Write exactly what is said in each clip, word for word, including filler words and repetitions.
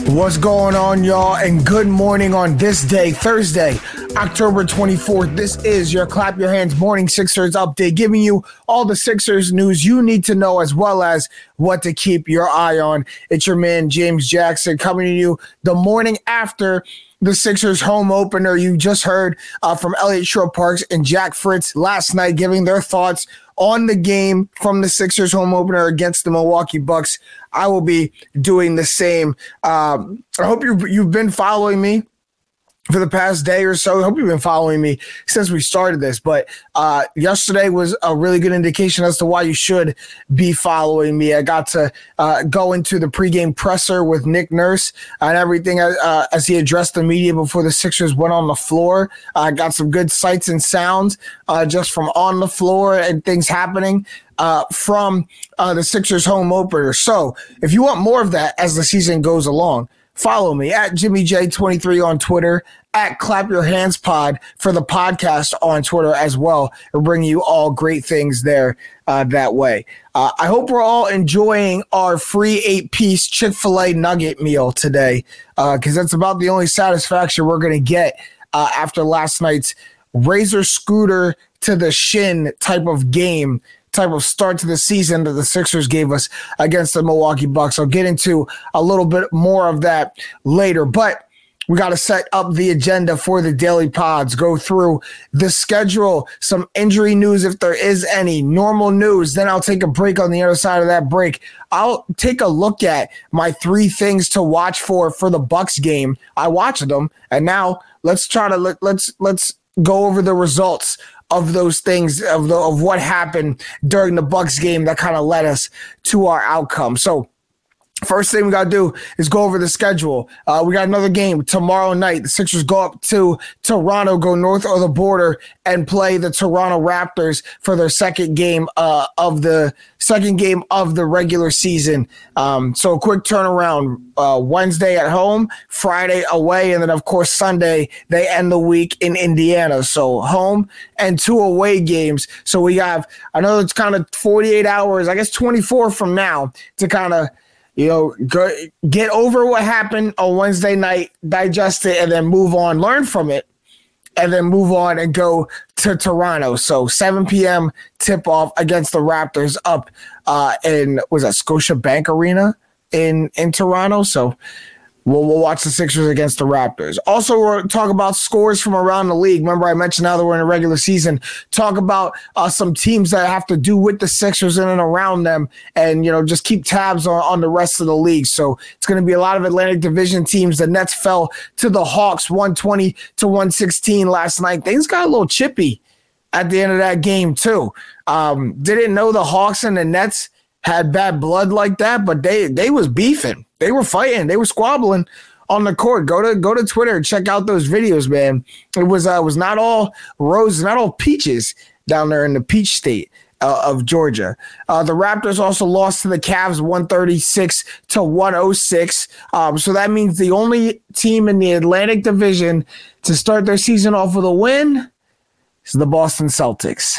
What's going on, y'all? And good morning on this day, Thursday, October twenty-fourth. This is your Clap Your Hands Morning Sixers update, giving you all the Sixers news you need to know, as well as what to keep your eye on. It's your man, James Jackson, coming to you the morning after the Sixers home opener. You just heard uh, from Elliott Shorr-Parks and Jack Fritz last night giving their thoughts on the game from the Sixers home opener against the Milwaukee Bucks. I will be doing the same. Um, I hope you've, you've been following me for the past day or so. I hope you've been following me since we started this, but uh, yesterday was a really good indication as to why you should be following me. I got to uh, go into the pregame presser with Nick Nurse and everything uh, as he addressed the media before the Sixers went on the floor. I uh, got some good sights and sounds uh, just from on the floor and things happening uh, from uh, the Sixers home opener. So if you want more of that as the season goes along, follow me at Jimmy J twenty-three on Twitter, at Clap Your Hands Pod for the podcast on Twitter as well. We're bringing you all great things there uh, that way. Uh, I hope we're all enjoying our free eight-piece Chick-fil-A nugget meal today, because uh, that's about the only satisfaction we're going to get uh, after last night's razor scooter to the shin type of game, type of start to the season that the Sixers gave us against the Milwaukee Bucks. I'll get into a little bit more of that later, but we got to set up the agenda for the daily pods, go through the schedule, some injury news if there is any, normal news. Then I'll take a break on the other side of that break. I'll take a look at my three things to watch for for the Bucks game. I watched them, and now let's try to let, let's let's go over the results of those things, of the, of what happened during the Bucks game that kind of led us to our outcome. So first thing we got to do is go over the schedule. Uh, we got another game tomorrow night. The Sixers go up to Toronto, go north of the border, and play the Toronto Raptors for their second game uh, of the second game of the regular season. Um, so a quick turnaround. Uh, Wednesday at home, Friday away, and then of course Sunday they end the week in Indiana. So home and two away games. So we have, I know it's kind of forty-eight hours, I guess twenty-four from now to kind of, you know, go, get over what happened on Wednesday night, digest it, and then move on, learn from it, and then move on and go to Toronto. So seven p.m. tip-off against the Raptors up uh, in, was that Scotiabank Arena in, in Toronto? So we'll, we'll watch the Sixers against the Raptors. Also, we'll talk about scores from around the league. Remember, I mentioned now that we're in a regular season. Talk about uh, some teams that have to do with the Sixers in and around them, and, you know, just keep tabs on, on the rest of the league. So it's going to be a lot of Atlantic Division teams. The Nets fell to the Hawks one twenty to one sixteen last night. Things got a little chippy at the end of that game, too. Um, didn't know the Hawks and the Nets had bad blood like that, but they they was beefing. They were fighting. They were squabbling on the court. Go to go to Twitter and check out those videos, man. It was uh, was not all roses, not all peaches down there in the peach state uh, of Georgia. Uh, the Raptors also lost to the Cavs one thirty-six to one oh six. Um, so that means the only team in the Atlantic Division to start their season off with a win is the Boston Celtics.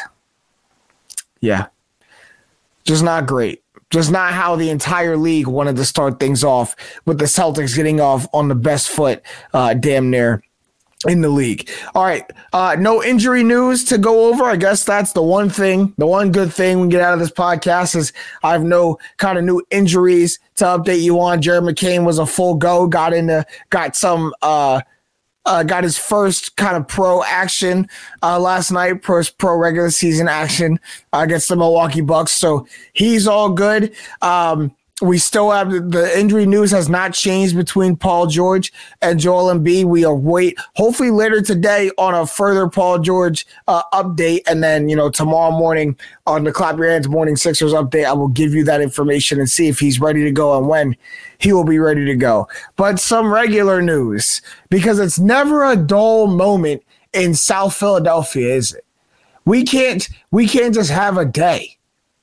Yeah. Just not great. Just not how the entire league wanted to start things off, with the Celtics getting off on the best foot uh, damn near in the league. All right. Uh, no injury news to go over. I guess that's the one thing, the one good thing we get out of this podcast is I have no kind of new injuries to update you on. Jared McCain was a full go, got into, got some, uh, Uh, got his first kind of pro action uh, last night, pro, pro regular season action uh, against the Milwaukee Bucks. So he's all good. Um, we still have the, the injury news has not changed between Paul George and Joel Embiid. We await hopefully later today on a further Paul George uh, update. And then, you know, tomorrow morning on the Clap Your Hands Morning Sixers update, I will give you that information and see if he's ready to go and when he will be ready to go. But some regular news, because it's never a dull moment in South Philadelphia, is it? We can't, we can't just have a day.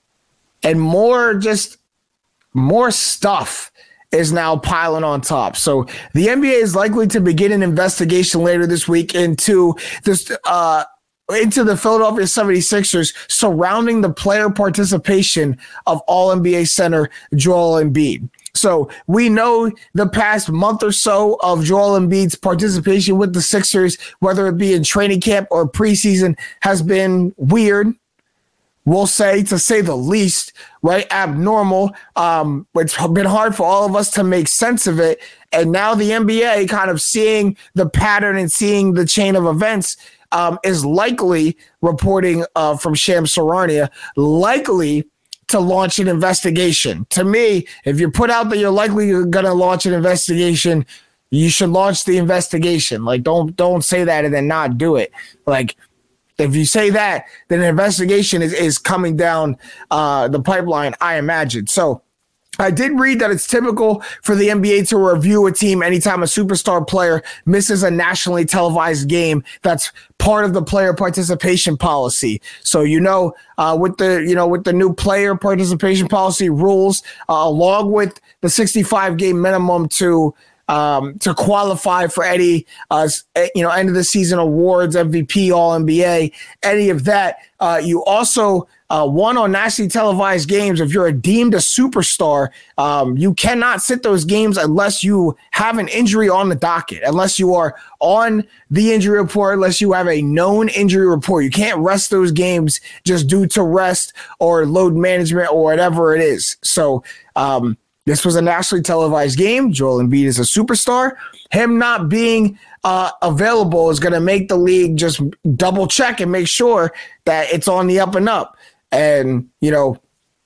And more just more stuff is now piling on top. So the N B A is likely to begin an investigation later this week into this uh, into the Philadelphia seventy-sixers surrounding the player participation of All N B A center Joel Embiid. So we know the past month or so of Joel Embiid's participation with the Sixers, whether it be in training camp or preseason, has been weird. We'll say, to say the least, right? Abnormal. Um, it's been hard for all of us to make sense of it. And now the N B A kind of seeing the pattern and seeing the chain of events um, is likely, reporting uh, from Shams Charania, likely to launch an investigation. To me, if you put out that you're likely going to launch an investigation, you should launch the investigation. Like, don't don't say that and then not do it. Like, if you say that, then an investigation is, is coming down uh, the pipeline, I imagine. So I did read that it's typical for the N B A to review a team anytime a superstar player misses a nationally televised game. That's part of the player participation policy. So, you know, uh, with the, you know, with the new player participation policy rules, uh, along with the sixty-five game minimum to Um, to qualify for any, uh, you know, end of the season awards, M V P, All N B A, any of that. Uh, you also uh, won on nationally televised games. If you're a deemed a superstar, um, you cannot sit those games unless you have an injury on the docket, unless you are on the injury report, unless you have a known injury report. You can't rest those games just due to rest or load management or whatever it is. So, um, this was a nationally televised game. Joel Embiid is a superstar. Him not being uh, available is going to make the league just double check and make sure that it's on the up and up. And, you know,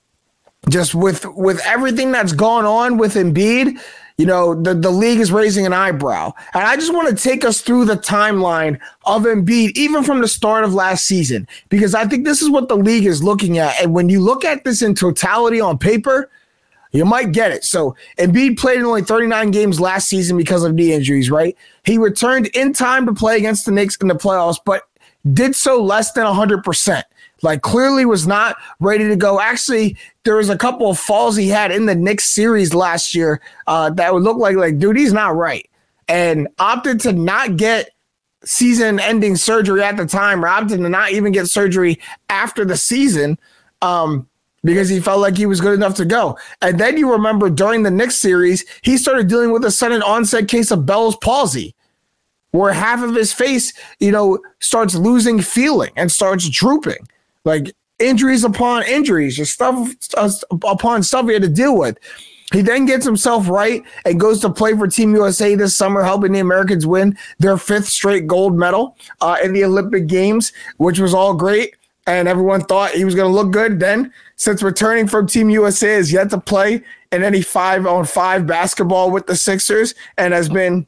just with with everything that's gone on with Embiid, you know, the, the league is raising an eyebrow. And I just want to take us through the timeline of Embiid, even from the start of last season, because I think this is what the league is looking at. And when you look at this in totality on paper, you might get it. So Embiid played in only thirty-nine games last season because of knee injuries, right? He returned in time to play against the Knicks in the playoffs, but did so less than one hundred percent. Like, clearly was not ready to go. Actually, there was a couple of falls he had in the Knicks series last year uh, that would look like, like, dude, he's not right. And opted to not get season-ending surgery at the time, or opted to not even get surgery after the season. Um, because he felt like he was good enough to go. And then you remember during the Knicks series, he started dealing with a sudden onset case of Bell's palsy, where half of his face, you know, starts losing feeling and starts drooping. Like, injuries upon injuries, just stuff uh, upon stuff he had to deal with. He then gets himself right and goes to play for Team U S A this summer, helping the Americans win their fifth straight gold medal uh, in the Olympic Games, which was all great. And everyone thought he was going to look good. Then, since returning from Team U S A, has yet to play in any five-on-five basketball with the Sixers and has been,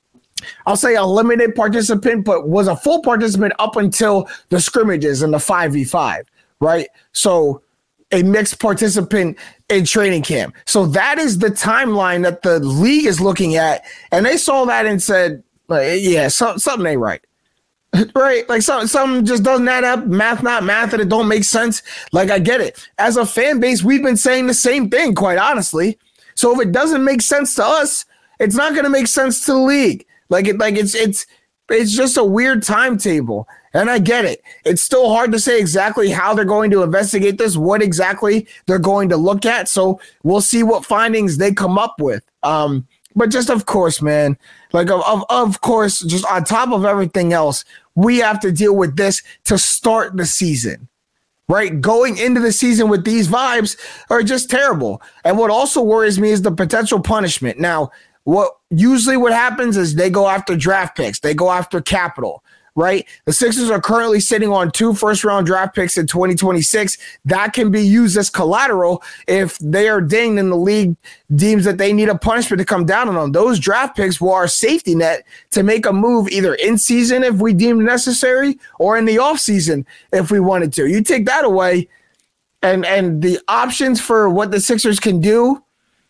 I'll say, a limited participant, but was a full participant up until the scrimmages in the five v five, right? So a mixed participant in training camp. So that is the timeline that the league is looking at. And they saw that and said, yeah, so, something ain't right. Right, like some something just doesn't add up. Math, not math, and it don't make sense. Like, I get it. As a fan base, we've been saying the same thing, quite honestly. So if it doesn't make sense to us, it's not going to make sense to the league. Like it, like it's it's it's just a weird timetable, and I get it. It's still hard to say exactly how they're going to investigate this, what exactly they're going to look at. So we'll see what findings they come up with. Um, but just of course, man. Like, of, of of course, just on top of everything else, we have to deal with this to start the season, right? Going into the season with these vibes are just terrible. And what also worries me is the potential punishment. Now, what usually what happens is they go after draft picks. They go after capital, right? The Sixers are currently sitting on two first-round draft picks in twenty twenty-six. That can be used as collateral if they are dinged and the league deems that they need a punishment to come down on them. Those draft picks were our safety net to make a move either in season if we deemed necessary or in the offseason if we wanted to. You take that away, and and the options for what the Sixers can do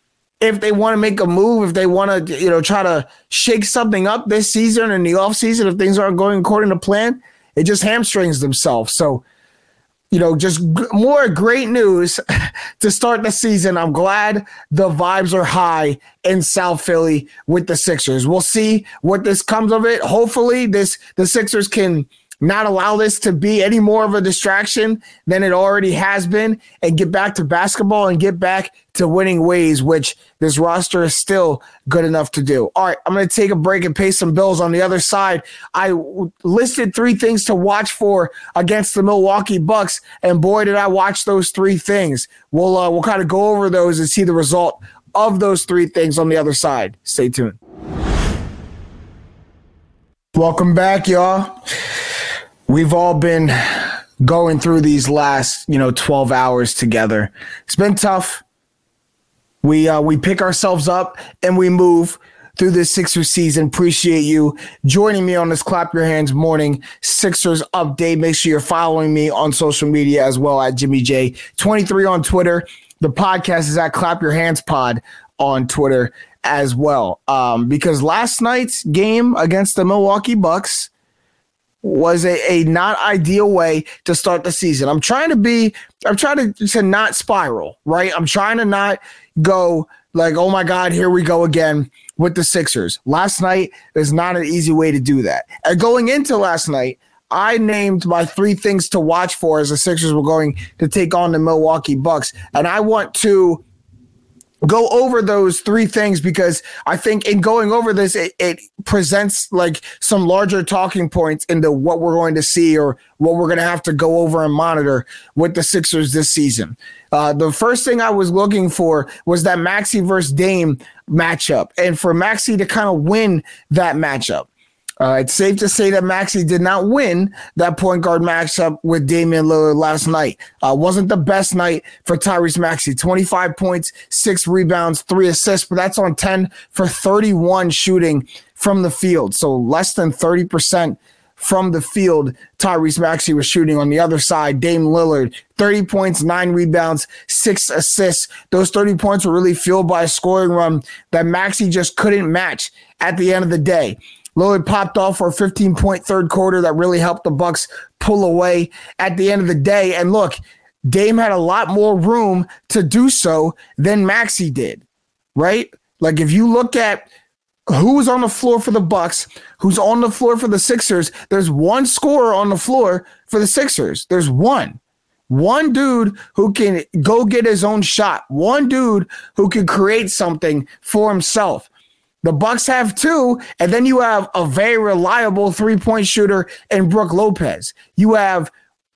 if they want to make a move, if they want to, you know, try to shake something up this season and the offseason, if things aren't going according to plan, it just hamstrings themselves. So, you know, just g- more great news to start the season. I'm glad the vibes are high in South Philly with the Sixers. We'll see what this comes of it. Hopefully this the Sixers can not allow this to be any more of a distraction than it already has been and get back to basketball and get back to winning ways, which this roster is still good enough to do. All right, I'm going to take a break and pay some bills. On the other side, I listed three things to watch for against the Milwaukee Bucks, and boy, did I watch those three things. We'll, uh, we'll kind of go over those and see the result of those three things on the other side. Stay tuned. Welcome back, y'all. We've all been going through these last, you know, twelve hours together. It's been tough. We uh, we pick ourselves up and we move through this Sixers season. Appreciate you joining me on this Clap Your Hands morning Sixers update. Make sure you're following me on social media as well at Jimmy J twenty-three on Twitter. The podcast is at Clap Your Hands Pod on Twitter as well. Um, because last night's game against the Milwaukee Bucks was a, a not ideal way to start the season. I'm trying to be, I'm trying to, to not spiral, right? I'm trying to not go like, oh my God, here we go again with the Sixers. Last night is not an easy way to do that. And going into last night, I named my three things to watch for as the Sixers were going to take on the Milwaukee Bucks. And I want to go over those three things because I think in going over this, it, it presents like some larger talking points into what we're going to see or what we're going to have to go over and monitor with the Sixers this season. Uh, the first thing I was looking for was that Maxey versus Dame matchup, and for Maxey to kind of win that matchup. Uh, it's safe to say that Maxey did not win that point guard matchup with Damian Lillard last night. Uh, wasn't the best night for Tyrese Maxey. twenty-five points, six rebounds, three assists, but that's on ten for thirty-one shooting from the field. So less than thirty percent from the field Tyrese Maxey was shooting. On the other side, Dame Lillard, thirty points, nine rebounds, six assists. Those thirty points were really fueled by a scoring run that Maxey just couldn't match at the end of the day. Lillard popped off for a fifteen-point third quarter that really helped the Bucks pull away at the end of the day. And look, Dame had a lot more room to do so than Maxey did, right? Like if you look at who's on the floor for the Bucks, who's on the floor for the Sixers, there's one scorer on the floor for the Sixers. There's one. One dude who can go get his own shot. One dude who can create something for himself. The Bucks have two, and then you have a very reliable three-point shooter in Brook Lopez. You have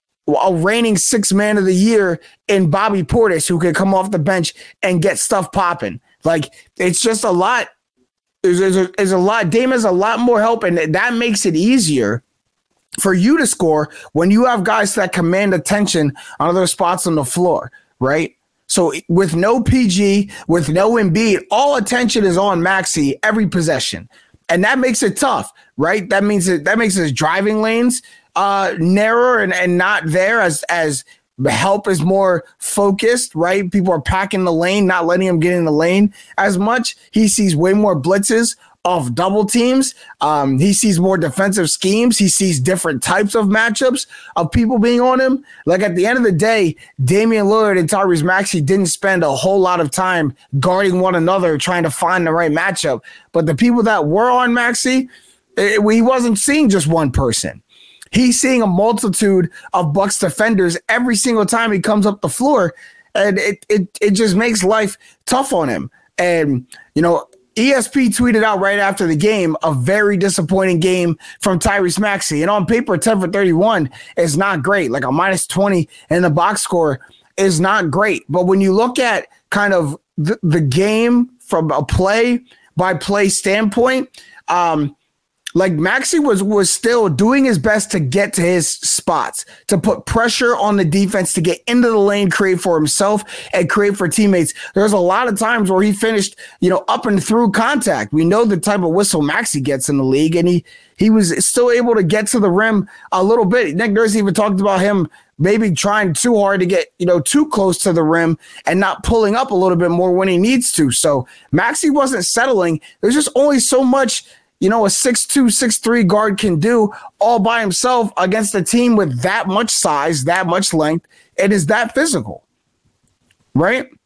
a reigning sixth man of the year in Bobby Portis, who can come off the bench and get stuff popping. Like, it's just a lot. There's, there's, a, there's a lot. Dame has a lot more help, and that makes it easier for you to score when you have guys that command attention on other spots on the floor, right? So with no P G, with no Embiid, all attention is on Maxey every possession. And that makes it tough, right? That means it, that makes his driving lanes uh, narrower and, and not there as, as the help is more focused, right? People are packing the lane, not letting him get in the lane as much. He sees way more blitzes off double teams. Um, he sees more defensive schemes. He sees different types of matchups of people being on him. Like at the end of the day, Damian Lillard and Tyrese Maxey didn't spend a whole lot of time guarding one another, trying to find the right matchup. But the people that were on Maxey, it, he wasn't seeing just one person. He's seeing a multitude of Bucks defenders every single time he comes up the floor. And it, it, it just makes life tough on him. And, you know, E S P tweeted out right after the game, a very disappointing game from Tyrese Maxey. And on paper, ten for thirty-one is not great. Like a minus twenty in the box score is not great. But when you look at kind of the, the game from a play-by-play standpoint, um, like Maxey was was still doing his best to get to his spots, to put pressure on the defense, to get into the lane, create for himself and create for teammates. There's a lot of times where he finished, you know, up and through contact. We know the type of whistle Maxey gets in the league, and he he was still able to get to the rim a little bit. Nick Nurse even talked about him maybe trying too hard to get, you know, too close to the rim and not pulling up a little bit more when he needs to. So Maxey wasn't settling. There's just only so much, you know, a six two, six three guard can do all by himself against a team with that much size, that much length. It is that physical, right?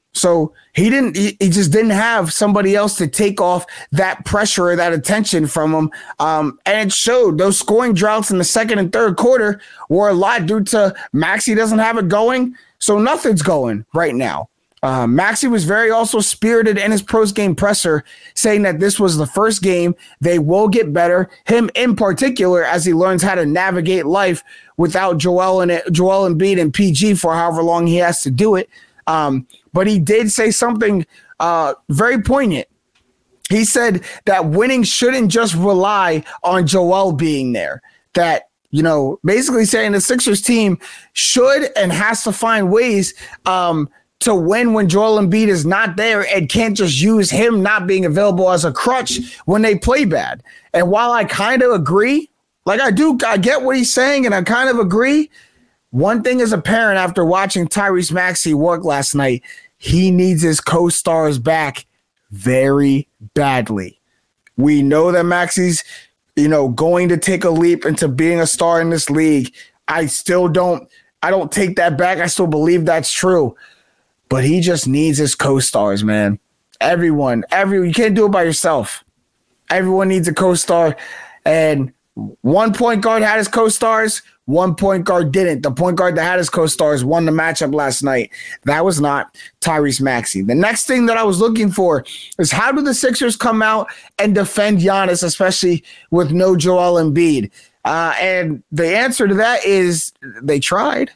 So he didn't, he, he just didn't have somebody else to take off that pressure or that attention from him. Um, and it showed. Those scoring droughts in the second and third quarter were a lot due to Maxey doesn't have it going. So nothing's going right now. Uh, Maxey was very also spirited in his post-game presser, saying that this was the first game. They will get better. Him in particular, as he learns how to navigate life without Joel and Joel Embiid and P G for however long he has to do it. Um, but he did say something uh, very poignant. He said that winning shouldn't just rely on Joel being there. That, you know, basically saying the Sixers team should and has to find ways um, to win when Joel Embiid is not there and can't just use him not being available as a crutch when they play bad. And while I kind of agree, like I do, I get what he's saying and I kind of agree. One thing is apparent after watching Tyrese Maxey work last night, he needs his co-stars back very badly. We know that Maxey's, you know, going to take a leap into being a star in this league. I still don't, I don't take that back. I still believe that's true. But he just needs his co-stars, man. Everyone, every you can't do it by yourself. Everyone needs a co-star. And one point guard had his co-stars, one point guard didn't. The point guard that had his co-stars won the matchup last night. That was not Tyrese Maxey. The next thing that I was looking for is how do the Sixers come out and defend Giannis, especially with no Joel Embiid? Uh, and the answer to that is they tried.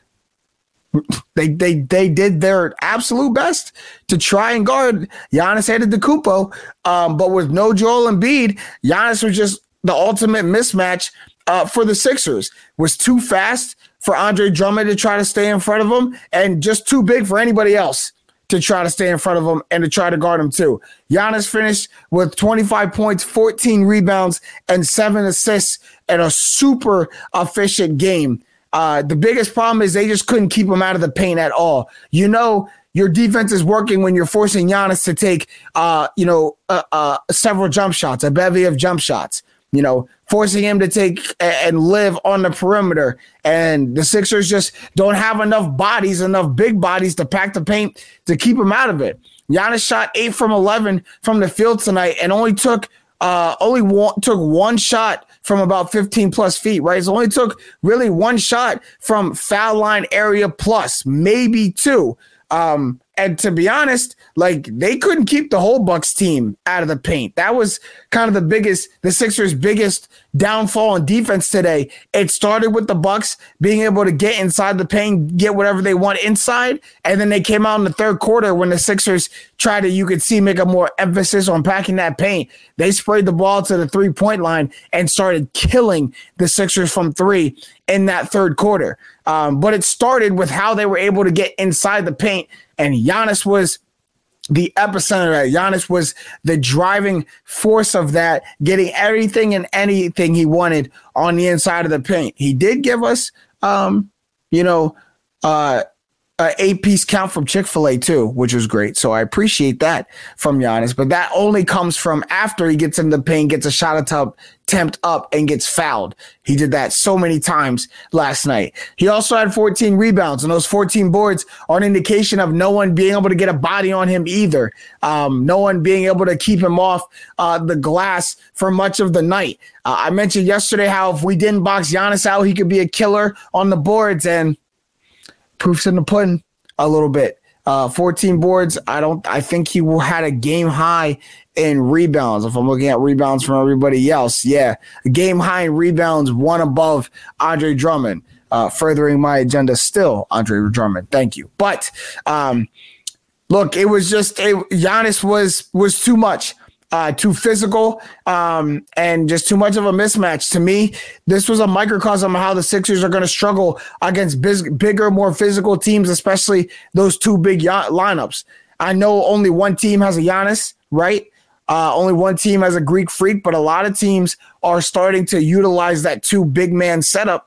They they they did their absolute best to try and guard Giannis Antetokounmpo, um, but with no Joel Embiid, Giannis was just the ultimate mismatch uh, for the Sixers. Was too fast for Andre Drummond to try to stay in front of him, and just too big for anybody else to try to stay in front of him and to try to guard him too. Giannis finished with twenty-five points, fourteen rebounds, and seven assists in a super efficient game. Uh, the biggest problem is they just couldn't keep him out of the paint at all. You know, your defense is working when you're forcing Giannis to take, uh, you know, uh, uh, several jump shots, a bevy of jump shots, you know, forcing him to take and live on the perimeter. And the Sixers just don't have enough bodies, enough big bodies to pack the paint to keep him out of it. Giannis shot eight from eleven from the field tonight and only took uh, only one, took one shot from about fifteen plus feet, right? So only took really one shot from foul line area plus, maybe two. Um, and to be honest, like they couldn't keep the whole Bucks team out of the paint. That was kind of the biggest, the Sixers' biggest downfall in defense today. It started with the Bucks being able to get inside the paint, get whatever they want inside, and then they came out in the third quarter when the Sixers tried to, you could see, make a more emphasis on packing that paint. They sprayed the ball to the three-point line and started killing the Sixers from three in that third quarter. Um, but it started with how they were able to get inside the paint, and Giannis was the epicenter of that. Giannis was the driving force of that, getting everything and anything he wanted on the inside of the paint. He did give us, um, you know, uh, an eight-piece count from Chick-fil-A too, which was great. So I appreciate that from Giannis. But that only comes from after he gets in the paint, gets a shot attempt up, and gets fouled. He did that so many times last night. He also had fourteen rebounds, and those fourteen boards are an indication of no one being able to get a body on him either. Um, no one being able to keep him off uh, the glass for much of the night. Uh, I mentioned yesterday how if we didn't box Giannis out, he could be a killer on the boards, and proof's in the pudding a little bit. Uh, fourteen boards. I don't. I think he will had a game high in rebounds. If I'm looking at rebounds from everybody else, yeah, a game high in rebounds, one above Andre Drummond. Uh, furthering my agenda, still Andre Drummond. Thank you. But um, look, it was just it, Giannis was was too much. Uh, too physical, um, and just too much of a mismatch. To me, this was a microcosm of how the Sixers are going to struggle against big, bigger, more physical teams, especially those two big y- lineups. I know only one team has a Giannis, right? Uh, only one team has a Greek Freak, but a lot of teams are starting to utilize that two big man setup.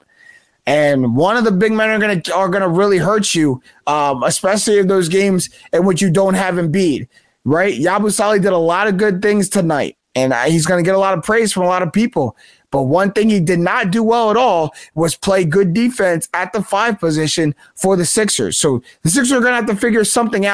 And one of the big men are going to are going to really hurt you, um, especially in those games in which you don't have Embiid. Right? Yabusele did a lot of good things tonight, and he's going to get a lot of praise from a lot of people. But one thing he did not do well at all was play good defense at the five position for the Sixers. So the Sixers are going to have to figure something out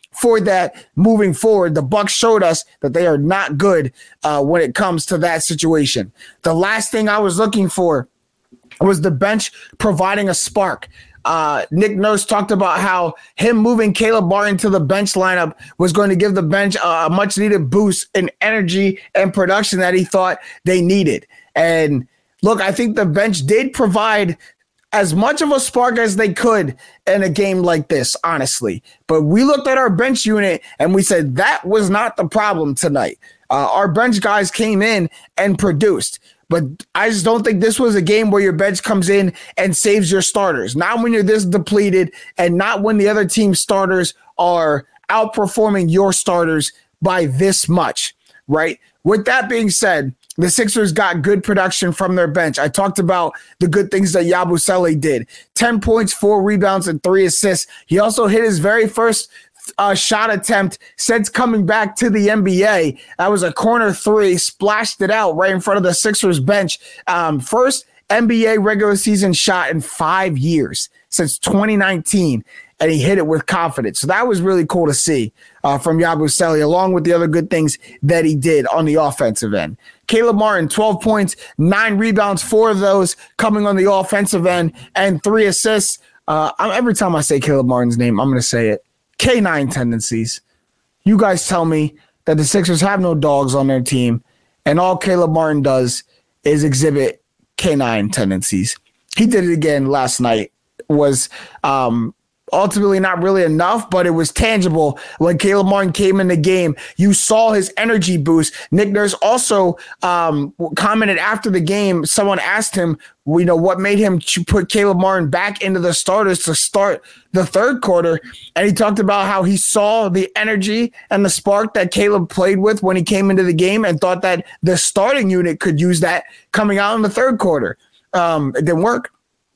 for that moving forward. The Bucks showed us that they are not good uh, when it comes to that situation. The last thing I was looking for was the bench providing a spark. Uh, Nick Nurse talked about how him moving Caleb Martin to the bench lineup was going to give the bench a, a much needed boost in energy and production that he thought they needed. And look, I think the bench did provide as much of a spark as they could in a game like this, honestly. But we looked at our bench unit and we said that was not the problem tonight. Uh, our bench guys came in and produced. But I just don't think this was a game where your bench comes in and saves your starters. Not when you're this depleted and not when the other team's starters are outperforming your starters by this much, right? With that being said, the Sixers got good production from their bench. I talked about the good things that Yabusele did. ten points, four rebounds, and three assists. He also hit his very first Uh, shot attempt since coming back to the N B A. That was a corner three, splashed it out right in front of the Sixers bench. Um, first N B A regular season shot in five years since twenty nineteen, and he hit it with confidence. So that was really cool to see uh, from Yabusele, along with the other good things that he did on the offensive end. Caleb Martin, twelve points, nine rebounds, four of those coming on the offensive end, and three assists. Uh, every time I say Caleb Martin's name, I'm going to say it. K nine tendencies. You guys tell me that the Sixers have no dogs on their team, and all Caleb Martin does is exhibit K nine tendencies. He did it again last night. Was um, ultimately not really enough, but it was tangible when Caleb Martin came in the game. You saw his energy boost. Nick Nurse also um, commented after the game. Someone asked him, you know, what made him put Caleb Martin back into the starters to start the third quarter. And he talked about how he saw the energy and the spark that Caleb played with when he came into the game and thought that the starting unit could use that coming out in the third quarter. Um, it didn't work.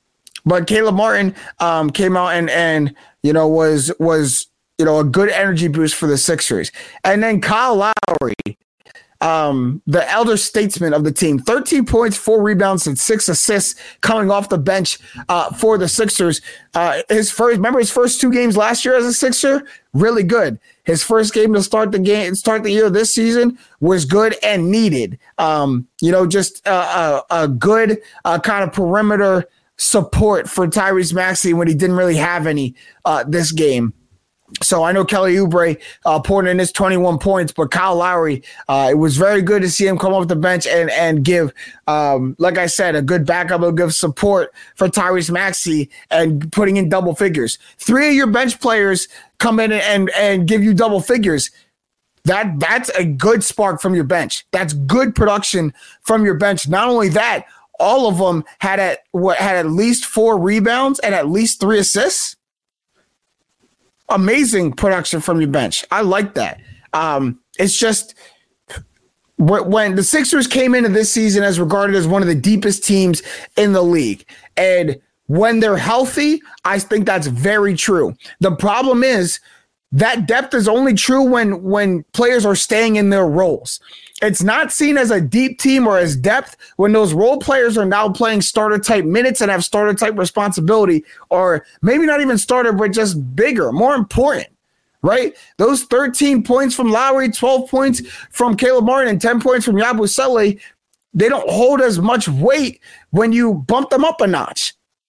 But Caleb Martin um, came out and, and you know, was, was you know, a good energy boost for the Sixers. And then Kyle Lowry, um, the elder statesman of the team, thirteen points, four rebounds, and six assists coming off the bench uh, for the Sixers. Uh, his first, remember his first two games last year as a Sixer? Really good. His first game to start the game, start the year this season was good and needed. Um, you know, just a, a, a good uh, kind of perimeter support for Tyrese Maxey when he didn't really have any uh, this game. So I know Kelly Oubre uh, poured in his twenty-one points, but Kyle Lowry, uh, it was very good to see him come off the bench and and give, um, like I said, a good backup, a good support for Tyrese Maxey and putting in double figures. Three of your bench players come in and and give you double figures. That that's a good spark from your bench. That's good production from your bench. Not only that, all of them had at what had at least four rebounds and at least three assists. Amazing production from your bench. I like that. Um, it's just when the Sixers came into this season as regarded as one of the deepest teams in the league, and when they're healthy, I think that's very true. The problem is that depth is only true when when players are staying in their roles. It's not seen as a deep team or as depth when those role players are now playing starter type minutes and have starter type responsibility, or maybe not even starter, but just bigger, more important, right? Those thirteen points from Lowry, twelve points from Caleb Martin, and ten points from Yabusele, they don't hold as much weight when you bump them up a notch.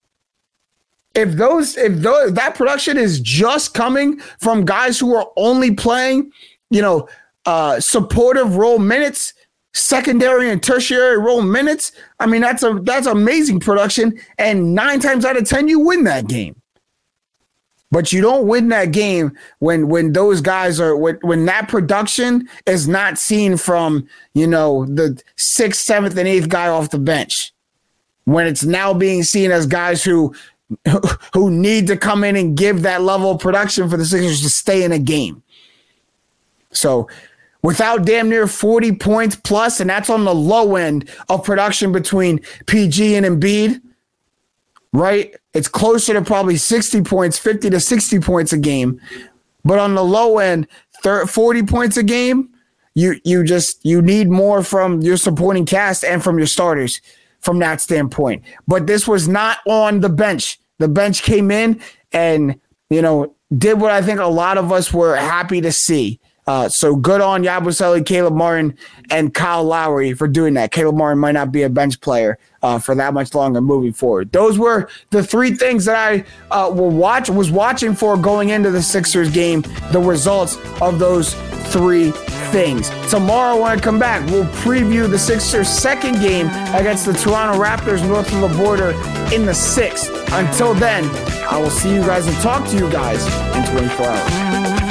If those, if those, that production is just coming from guys who are only playing, you know, Uh, supportive role minutes, secondary and tertiary role minutes. I mean, that's a that's amazing production, and nine times out of ten, you win that game. But you don't win that game when when those guys are when, when that production is not seen from, you know, the sixth, seventh, and eighth guy off the bench. When it's now being seen as guys who who need to come in and give that level of production for the Sixers to stay in a game. So without damn near forty points plus, and that's on the low end of production between P G and Embiid, right? It's closer to probably sixty points, fifty to sixty points a game. But on the low end, thirty, forty points a game, you you just you need more from your supporting cast and from your starters from that standpoint. But this was not on the bench. The bench came in and, you know, did what I think a lot of us were happy to see. Uh, so good on Yabusele, Caleb Martin, and Kyle Lowry for doing that. Caleb Martin might not be a bench player uh, for that much longer moving forward. Those were the three things that I uh, were watch was watching for going into the Sixers game, the results of those three things. Tomorrow when I come back, we'll preview the Sixers' second game against the Toronto Raptors north of the border in the sixth. Until then, I will see you guys and talk to you guys in twenty-four hours.